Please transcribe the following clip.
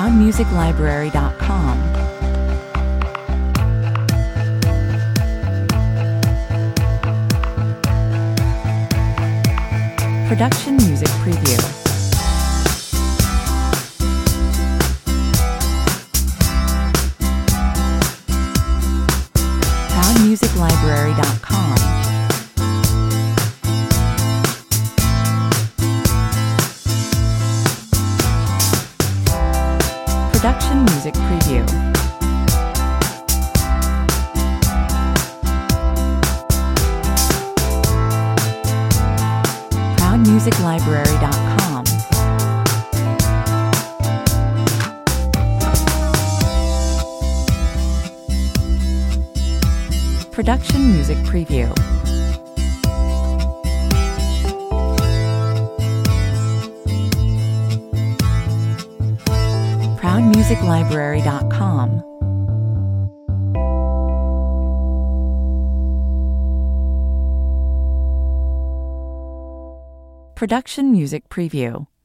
ProudMusicLibrary.com. Production Music Preview. ProudMusicLibrary.com. Production Music Preview. ProudMusicLibrary.com. Production Music Preview. ProudMusicLibrary.com. Production Music Preview.